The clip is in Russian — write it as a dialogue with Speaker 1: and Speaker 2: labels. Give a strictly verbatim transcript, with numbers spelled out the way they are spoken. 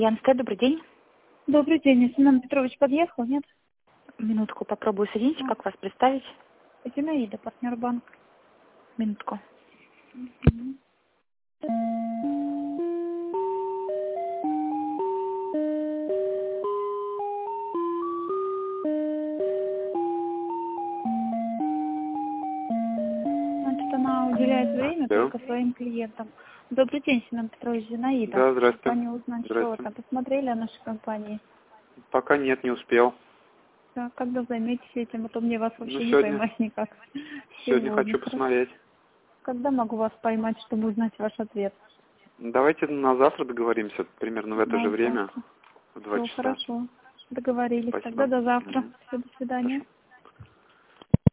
Speaker 1: Янская, добрый день.
Speaker 2: Добрый день. Семен Петрович подъехал, нет?
Speaker 1: Минутку, попробую соединить.
Speaker 2: А.
Speaker 1: Как вас представить?
Speaker 2: Зинаида, партнер банк.
Speaker 1: Минутку.
Speaker 2: Мгм. Значит, она уделяет время
Speaker 3: Да.
Speaker 2: только своим клиентам. Добрый день, Семен Петрович, Зинаида.
Speaker 3: Да, здрасте.
Speaker 2: Компания «Узнать
Speaker 3: Здрасте.
Speaker 2: что-то». Посмотрели о нашей компании?
Speaker 3: Пока нет, не успел.
Speaker 2: Да, когда займетесь этим, а то мне вас вообще
Speaker 3: Ну,
Speaker 2: не
Speaker 3: сегодня-
Speaker 2: поймать никак.
Speaker 3: Сегодня хочу
Speaker 2: Хорошо.
Speaker 3: посмотреть.
Speaker 2: Когда могу вас поймать, чтобы узнать ваш ответ?
Speaker 3: Давайте на завтра договоримся, примерно в это
Speaker 2: На
Speaker 3: же время,
Speaker 2: завтра.
Speaker 3: в два
Speaker 2: Всё,
Speaker 3: часа.
Speaker 2: хорошо. Договорились.
Speaker 3: Спасибо.
Speaker 2: Тогда до завтра.
Speaker 3: Мгм.
Speaker 2: Все, до свидания.
Speaker 3: Хорошо.